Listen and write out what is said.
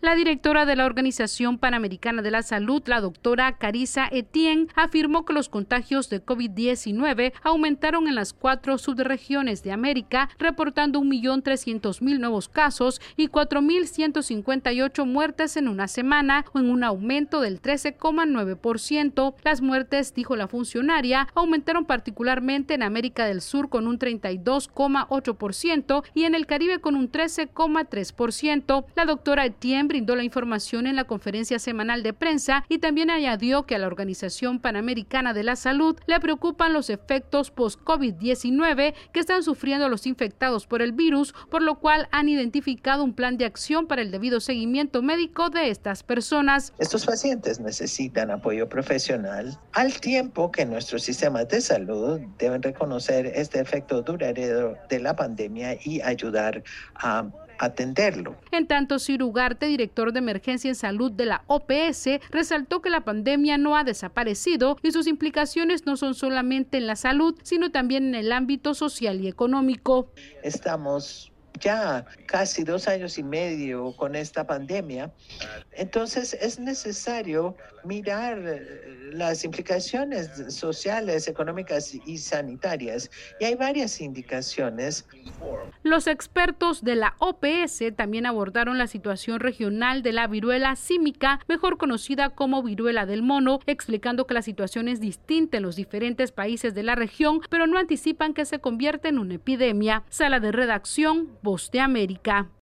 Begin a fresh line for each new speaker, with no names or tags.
La directora de la Organización Panamericana de la Salud, la doctora Carissa Etienne, afirmó que los contagios de COVID-19 aumentaron en las 4 subregiones de América, reportando 1.300.000 nuevos casos y 4.158 muertes en una semana, en un aumento del 13,9%. Las muertes, dijo la funcionaria, aumentaron particularmente en América del Sur con un 32,8% y en el Caribe con un 13,3%. La doctora Etienne brindó la información en la conferencia semanal de prensa y también añadió que a la Organización Panamericana de la Salud le preocupan los efectos post-COVID-19 que están sufriendo los infectados por el virus, por lo cual han identificado un plan de acción para el debido seguimiento médico de estas personas.
Estos pacientes necesitan apoyo profesional al tiempo que nuestros sistemas de salud deben reconocer este efecto duradero de la pandemia y ayudar a atenderlo.
En tanto, Ciro Ugarte, director de emergencia en salud de la OPS, resaltó que la pandemia no ha desaparecido y sus implicaciones no son solamente en la salud, sino también en el ámbito social y económico.
Estamos ya casi 2 años y medio con esta pandemia, entonces es necesario mirar las implicaciones sociales, económicas y sanitarias, y hay varias indicaciones.
Los expertos de la OPS también abordaron la situación regional de la viruela símica, mejor conocida como viruela del mono, explicando que la situación es distinta en los diferentes países de la región, pero no anticipan que se convierta en una epidemia. Sala de redacción, Voz de América.